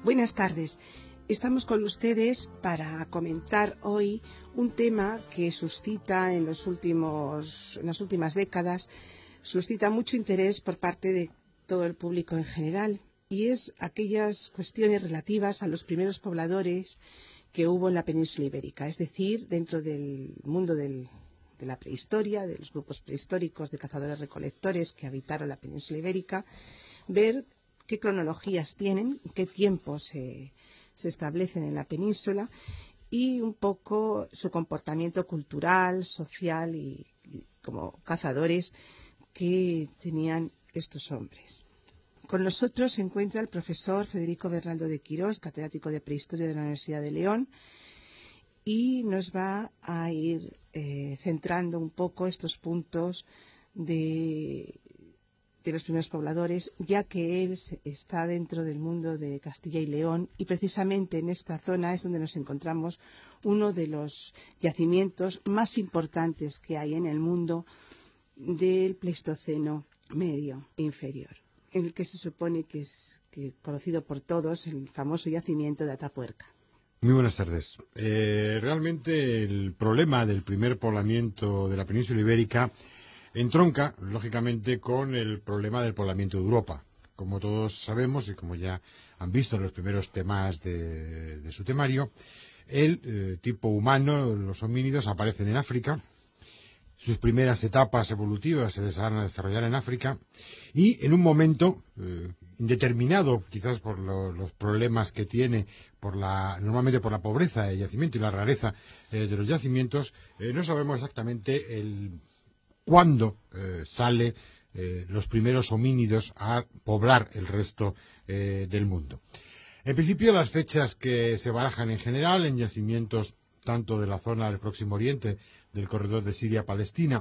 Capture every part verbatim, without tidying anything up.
Buenas tardes. Estamos con ustedes para comentar hoy un tema que suscita en, los últimos, en las últimas décadas, suscita mucho interés por parte de todo el público en general, y es aquellas cuestiones relativas a los primeros pobladores que hubo en la península ibérica, es decir, dentro del mundo del, de la prehistoria, de los grupos prehistóricos de cazadores-recolectores que habitaron la península ibérica, ver qué cronologías tienen, qué tiempos se, se establecen en la península y un poco su comportamiento cultural, social y, y como cazadores que tenían estos hombres. Con nosotros se encuentra el profesor Federico Bernaldo de Quirós, catedrático de Prehistoria de la Universidad de León, y nos va a ir eh, centrando un poco estos puntos de, de los primeros pobladores, ya que él está dentro del mundo de Castilla y León, y precisamente en esta zona es donde nos encontramos uno de los yacimientos más importantes que hay en el mundo del Pleistoceno medio e inferior, en el que se supone que es que, conocido por todos, el famoso yacimiento de Atapuerca. Muy buenas tardes. Eh, realmente el problema del primer poblamiento de la península ibérica entronca, lógicamente, con el problema del poblamiento de Europa. Como todos sabemos y como ya han visto en los primeros temas de, de su temario, el eh, tipo humano, los homínidos, aparecen en África. Sus primeras etapas evolutivas se van a desarrollar en África y en un momento eh, indeterminado, quizás por lo, los problemas que tiene, por la, normalmente por la pobreza del yacimiento y la rareza eh, de los yacimientos, eh, no sabemos exactamente el, cuándo eh, sale eh, los primeros homínidos a poblar el resto eh, del mundo. En principio, las fechas que se barajan en general en yacimientos tanto de la zona del Próximo Oriente, del corredor de Siria-Palestina,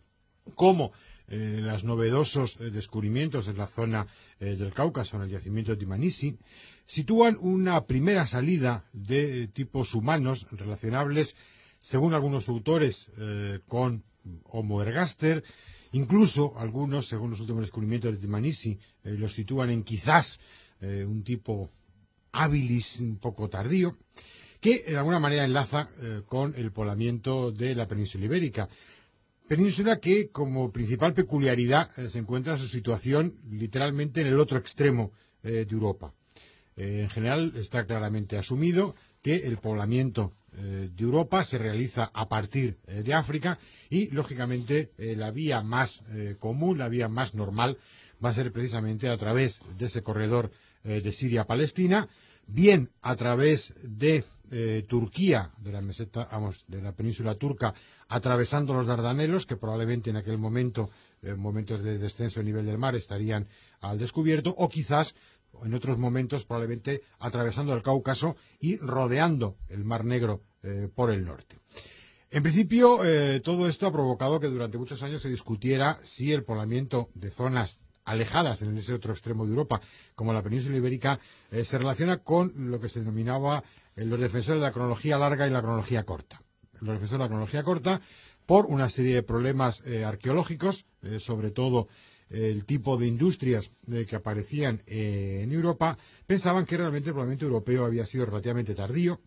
como eh, los novedosos eh, descubrimientos en la zona eh, del Cáucaso, en el yacimiento de Timanisi, sitúan una primera salida de tipos humanos relacionables, según algunos autores, eh, con Homo ergaster. Incluso algunos, según los últimos descubrimientos de Timanisi, eh, los sitúan en quizás eh, un tipo habilis un poco tardío, que de alguna manera enlaza eh, con el poblamiento de la península ibérica. Península que, como principal peculiaridad, eh, se encuentra su situación literalmente en el otro extremo eh, de Europa. Eh, en general está claramente asumido que el poblamiento eh, de Europa se realiza a partir eh, de África y, lógicamente, eh, la vía más eh, común, la vía más normal, va a ser precisamente a través de ese corredor eh, de Siria-Palestina, bien a través de eh, Turquía, de la meseta, vamos, de la península turca, atravesando los Dardanelos, que probablemente en aquel momento, en momentos de descenso a nivel del mar, estarían al descubierto, o quizás en otros momentos probablemente atravesando el Cáucaso y rodeando el Mar Negro eh, por el norte. En principio, eh, todo esto ha provocado que durante muchos años se discutiera si el poblamiento de zonas alejadas en ese otro extremo de Europa, como la península ibérica, eh, se relaciona con lo que se denominaba eh, los defensores de la cronología larga y la cronología corta. Los defensores de la cronología corta, por una serie de problemas eh, arqueológicos, eh, sobre todo eh, el tipo de industrias eh, que aparecían eh, en Europa, pensaban que realmente el poblamiento europeo había sido relativamente tardío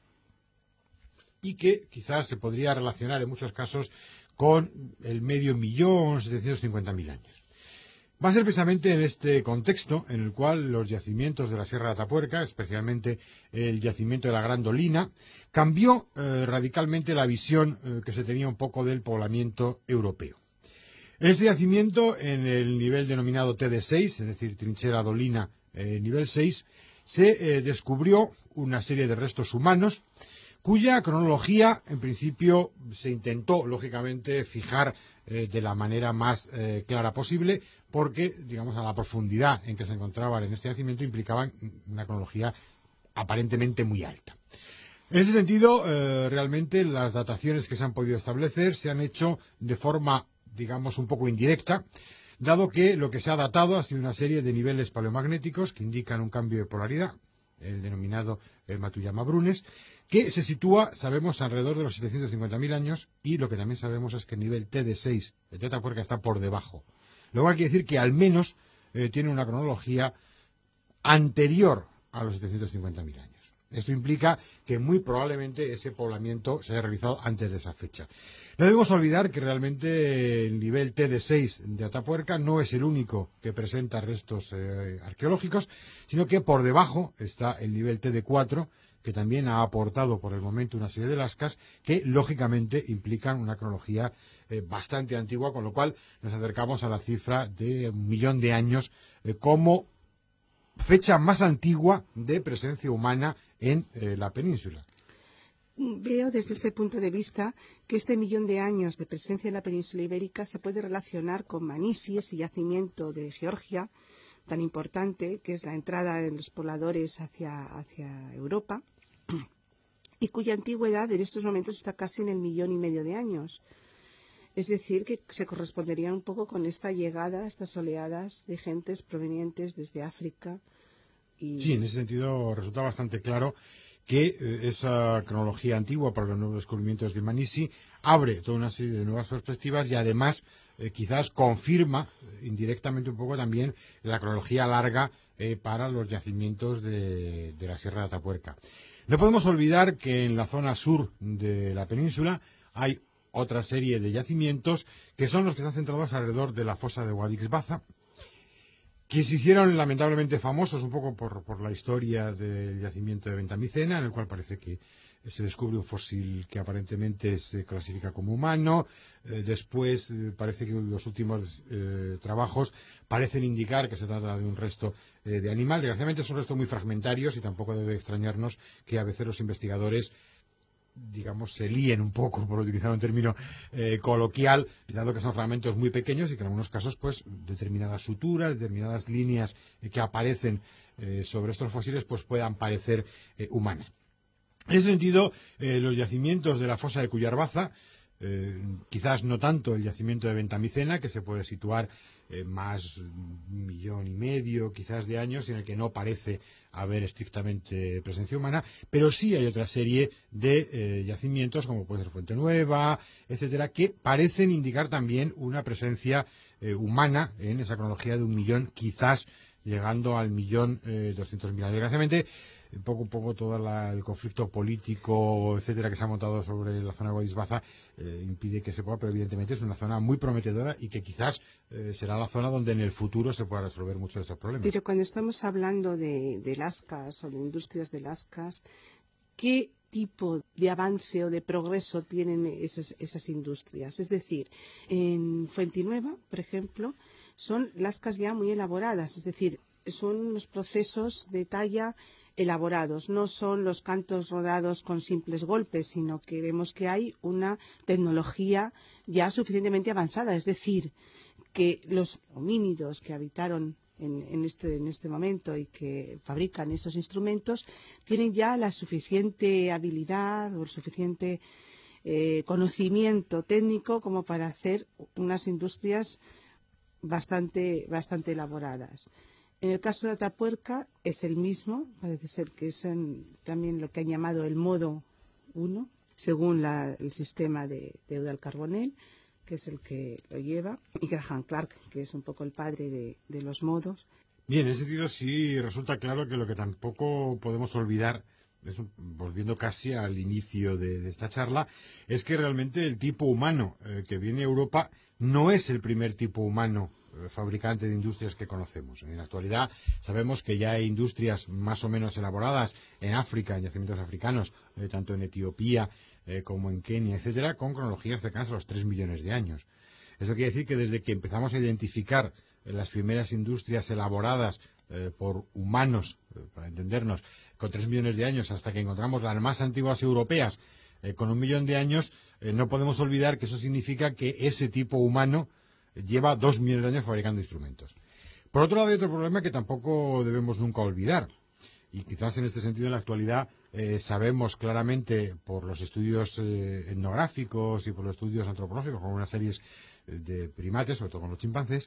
y que quizás se podría relacionar en muchos casos con el medio millón, setecientos cincuenta mil años. Va a ser precisamente en este contexto en el cual los yacimientos de la Sierra de Atapuerca, especialmente el yacimiento de la Gran Dolina, cambió eh, radicalmente la visión eh, que se tenía un poco del poblamiento europeo. En este yacimiento, en el nivel denominado T D seis, es decir, trinchera Dolina eh, nivel seis, se eh, descubrió una serie de restos humanos cuya cronología, en principio, se intentó, lógicamente, fijar eh, de la manera más eh, clara posible, porque, digamos, a la profundidad en que se encontraban en este yacimiento implicaban una cronología aparentemente muy alta. En ese sentido, eh, realmente las dataciones que se han podido establecer se han hecho de forma, digamos, un poco indirecta, dado que lo que se ha datado ha sido una serie de niveles paleomagnéticos que indican un cambio de polaridad, el denominado eh, Matuyama-Brunes, que se sitúa, sabemos, alrededor de los setecientos cincuenta mil años, y lo que también sabemos es que el nivel T D seis de Atapuerca está por debajo. Lo cual quiere decir que al menos eh, tiene una cronología anterior a los setecientos cincuenta mil años. Esto implica que muy probablemente ese poblamiento se haya realizado antes de esa fecha. No debemos olvidar que realmente el nivel T D seis de Atapuerca no es el único que presenta restos eh, arqueológicos, sino que por debajo está el nivel T D cuatro, que también ha aportado por el momento una serie de lascas que lógicamente implican una cronología eh, bastante antigua, con lo cual nos acercamos a la cifra de un millón de años eh, como fecha más antigua de presencia humana en eh, la península. Veo desde este punto de vista que este millón de años de presencia en la península ibérica se puede relacionar con Manisi, ese yacimiento de Georgia tan importante que es la entrada de los pobladores hacia, hacia Europa y cuya antigüedad en estos momentos está casi en el millón y medio de años. Es decir, que se correspondería un poco con esta llegada, estas oleadas de gentes provenientes desde África. Y... Sí, en ese sentido resulta bastante claro que eh, esa cronología antigua para los nuevos descubrimientos de Manisi abre toda una serie de nuevas perspectivas y además eh, quizás confirma eh, indirectamente un poco también la cronología larga eh, para los yacimientos de, de la Sierra de Atapuerca. No podemos olvidar que en la zona sur de la península hay otra serie de yacimientos que son los que están centrados alrededor de la fosa de Guadix-Baza, que se hicieron lamentablemente famosos un poco por, por la historia del yacimiento de Ventamicena, en el cual parece que se descubre un fósil que aparentemente se clasifica como humano. Eh, después eh, parece que los últimos eh, trabajos parecen indicar que se trata de un resto eh, de animal. Desgraciadamente son restos muy fragmentarios y tampoco debe extrañarnos que a veces los investigadores digamos, se líen un poco, por utilizar un término eh, coloquial, dado que son fragmentos muy pequeños y que en algunos casos, pues, determinadas suturas, determinadas líneas eh, que aparecen eh, sobre estos fósiles, pues puedan parecer eh, humanas. En ese sentido, eh, los yacimientos de la fosa de Cuyarbaza, eh, quizás no tanto el yacimiento de Ventamicena, que se puede situar eh, más un millón y medio, quizás, de años, en el que no parece haber estrictamente presencia humana, pero sí hay otra serie de eh, yacimientos, como puede ser Fuente Nueva, etcétera, que parecen indicar también una presencia eh, humana en esa cronología de un millón, quizás llegando al millón eh, doscientos mil años. Desgraciadamente, un poco, un poco todo la, el conflicto político, etcétera, que se ha montado sobre la zona de Guadix-Baza eh, impide que se pueda, pero evidentemente es una zona muy prometedora y que quizás eh, será la zona donde en el futuro se pueda resolver muchos de estos problemas. Pero cuando estamos hablando de, de lascas o de industrias de lascas, ¿qué tipo de avance o de progreso tienen esas, esas industrias? Es decir, en Fuentinueva, por ejemplo, son lascas ya muy elaboradas, es decir, son unos procesos de talla elaborados, no son los cantos rodados con simples golpes, sino que vemos que hay una tecnología ya suficientemente avanzada, es decir, que los homínidos que habitaron en, en, este, en este momento y que fabrican esos instrumentos tienen ya la suficiente habilidad o el suficiente eh, conocimiento técnico como para hacer unas industrias bastante, bastante elaboradas. En el caso de Atapuerca es el mismo, parece ser que es en, también lo que han llamado el modo uno, según la, el sistema de, de Eudald Carbonell, que es el que lo lleva, y Graham Clark, que es un poco el padre de, de los modos. Bien, en ese sentido sí resulta claro que lo que tampoco podemos olvidar, es, volviendo casi al inicio de, de esta charla, es que realmente el tipo humano eh, que viene a Europa no es el primer tipo humano fabricante de industrias que conocemos. En la actualidad sabemos que ya hay industrias más o menos elaboradas en África, en yacimientos africanos, eh, tanto en Etiopía eh, como en Kenia, etcétera, con cronologías cercanas a los tres millones de años. Eso quiere decir que desde que empezamos a identificar eh, las primeras industrias elaboradas eh, por humanos, eh, para entendernos, con tres millones de años, hasta que encontramos las más antiguas europeas eh, con un millón de años, eh, no podemos olvidar que eso significa que ese tipo humano lleva dos millones de años fabricando instrumentos. Por otro lado, hay otro problema que tampoco debemos nunca olvidar, y quizás en este sentido en la actualidad eh, sabemos claramente por los estudios eh, etnográficos y por los estudios antropológicos con unas series de primates, sobre todo con los chimpancés,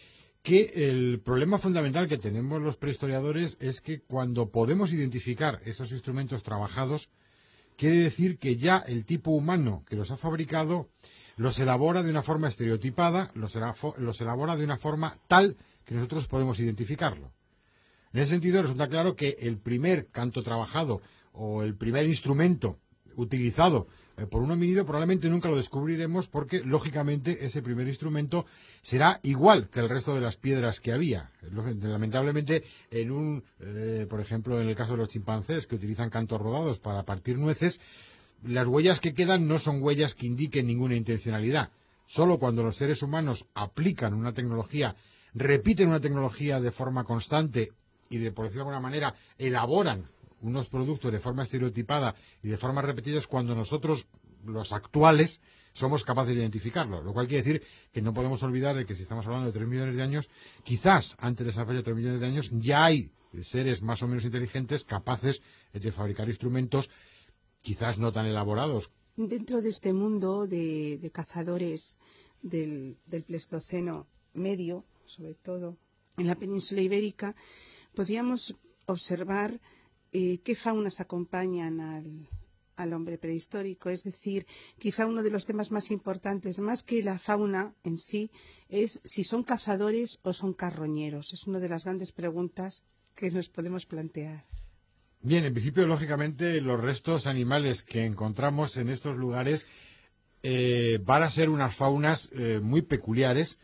que el problema fundamental que tenemos los prehistoriadores es que cuando podemos identificar esos instrumentos trabajados, quiere decir que ya el tipo humano que los ha fabricado los elabora de una forma estereotipada, los, los elabora de una forma tal que nosotros podemos identificarlo. En ese sentido, resulta claro que el primer canto trabajado o el primer instrumento utilizado eh, por un homínido probablemente nunca lo descubriremos porque, lógicamente, ese primer instrumento será igual que el resto de las piedras que había. Lamentablemente, en un, eh, por ejemplo, en el caso de los chimpancés que utilizan cantos rodados para partir nueces, las huellas que quedan no son huellas que indiquen ninguna intencionalidad. Solo cuando los seres humanos aplican una tecnología, repiten una tecnología de forma constante y, de, por decirlo de alguna manera, elaboran unos productos de forma estereotipada y de forma repetida, es cuando nosotros, los actuales, somos capaces de identificarlo. Lo cual quiere decir que no podemos olvidar de que si estamos hablando de tres millones de años, quizás antes de esa fecha de tres millones de años, ya hay seres más o menos inteligentes capaces de fabricar instrumentos quizás no tan elaborados. Dentro de este mundo de, de cazadores del, del Pleistoceno medio, sobre todo en la península ibérica, podríamos observar eh, qué faunas acompañan al, al hombre prehistórico. Es decir, quizá uno de los temas más importantes, más que la fauna en sí, es si son cazadores o son carroñeros. Es una de las grandes preguntas que nos podemos plantear. Bien, en principio, lógicamente, los restos animales que encontramos en estos lugares eh, van a ser unas faunas eh, muy peculiares,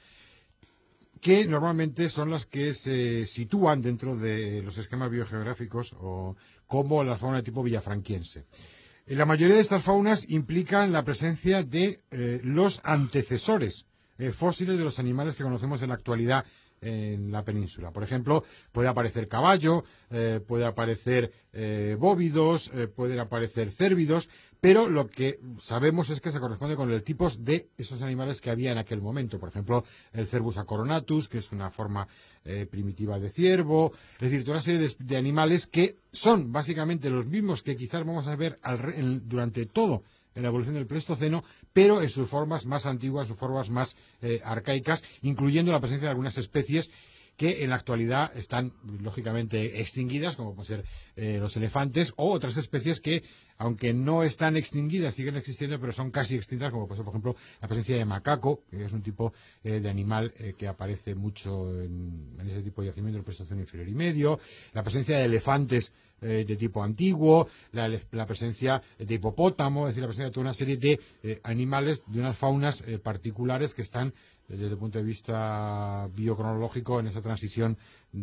que normalmente son las que se sitúan dentro de los esquemas biogeográficos o como la fauna de tipo villafranquiense. La mayoría de estas faunas implican la presencia de eh, los antecesores eh, fósiles de los animales que conocemos en la actualidad en la península. Por ejemplo, puede aparecer caballo, eh, puede aparecer eh, bóvidos, eh, pueden aparecer cérvidos, pero lo que sabemos es que se corresponde con el tipo de esos animales que había en aquel momento. Por ejemplo, el Cervus acoronatus, que es una forma eh, primitiva de ciervo, es decir, toda una serie de, de animales que son básicamente los mismos que quizás vamos a ver al, en, durante todo en la evolución del Pleistoceno, pero en sus formas más antiguas, sus formas más eh, arcaicas, incluyendo la presencia de algunas especies que en la actualidad están lógicamente extinguidas, como pueden ser eh, los elefantes, o otras especies que, aunque no están extinguidas, siguen existiendo, pero son casi extintas, como puede ser, por ejemplo, la presencia de macaco, que es un tipo eh, de animal eh, que aparece mucho en, en ese tipo de yacimiento del Pleistoceno inferior y medio, la presencia de elefantes eh, de tipo antiguo, la, la presencia de hipopótamo, es decir, la presencia de toda una serie de eh, animales, de unas faunas eh, particulares que están desde el punto de vista biocronológico en esa transición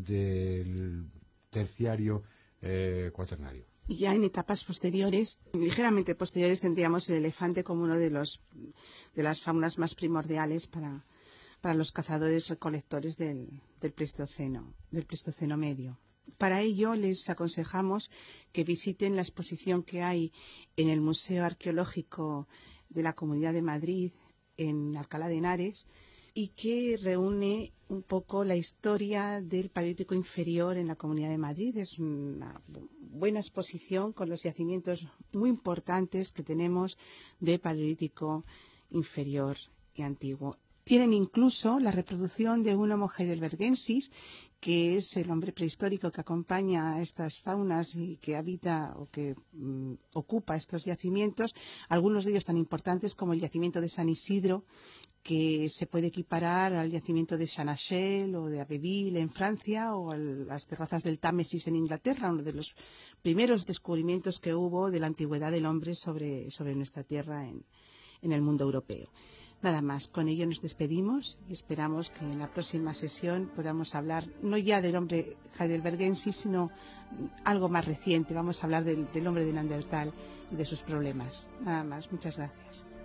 del terciario eh, cuaternario. Y ya en etapas posteriores, ligeramente posteriores, tendríamos el elefante como uno de los de las faunas más primordiales para, para los cazadores recolectores del, del Pleistoceno, del Pleistoceno medio. Para ello les aconsejamos que visiten la exposición que hay en el Museo Arqueológico de la Comunidad de Madrid, en Alcalá de Henares, y que reúne un poco la historia del Paleolítico inferior en la Comunidad de Madrid. Es una buena exposición con los yacimientos muy importantes que tenemos de Paleolítico inferior y antiguo. Tienen incluso la reproducción de un Homo heidelbergensis, que es el hombre prehistórico que acompaña a estas faunas y que habita o que mm, ocupa estos yacimientos, algunos de ellos tan importantes como el yacimiento de San Isidro, que se puede equiparar al yacimiento de Chanachel o de Abbeville en Francia o a las terrazas del Támesis en Inglaterra, uno de los primeros descubrimientos que hubo de la antigüedad del hombre sobre, sobre nuestra tierra en, en el mundo europeo. Nada más, con ello nos despedimos y esperamos que en la próxima sesión podamos hablar no ya del hombre heidelbergensis, sino algo más reciente. Vamos a hablar del, del hombre de Neandertal y de sus problemas. Nada más, muchas gracias.